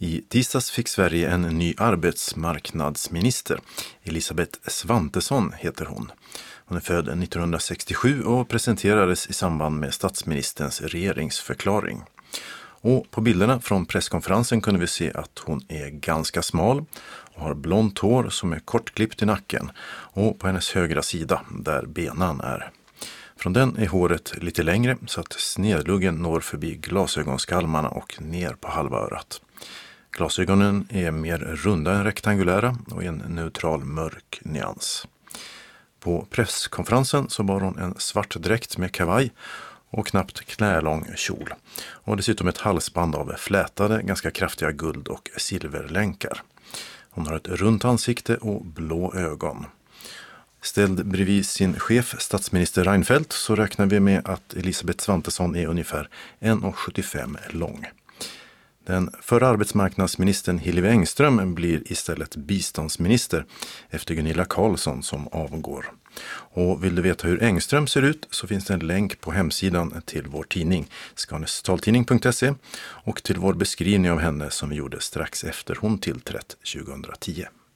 I tisdags fick Sverige en ny arbetsmarknadsminister. Elisabeth Svantesson heter hon. Hon är född 1967 och presenterades i samband med statsministerns regeringsförklaring. Och på bilderna från presskonferensen kunde vi se att hon är ganska smal och har blont hår som är kortklippt i nacken och på hennes högra sida där benan är. Från den är håret lite längre så att snedluggen når förbi glasögonskalmarna och ner på halva örat. Glasögonen är mer runda än rektangulära och i en neutral mörk nyans. På presskonferensen så bar hon en svart dräkt med kavaj och knappt knälång kjol. Och dessutom ett halsband av flätade, ganska kraftiga guld- och silverlänkar. Hon har ett runt ansikte och blå ögon. Ställd bredvid sin chef, statsminister Reinfeldt, så räknar vi med att Elisabeth Svantesson är ungefär 1,75 lång. Den förra arbetsmarknadsministern Hillevi Engström blir istället biståndsminister efter Gunilla Carlsson som avgår. Och vill du veta hur Engström ser ut så finns det en länk på hemsidan till vår tidning skanestaltidning.se och till vår beskrivning av henne som vi gjorde strax efter hon tillträtt 2010.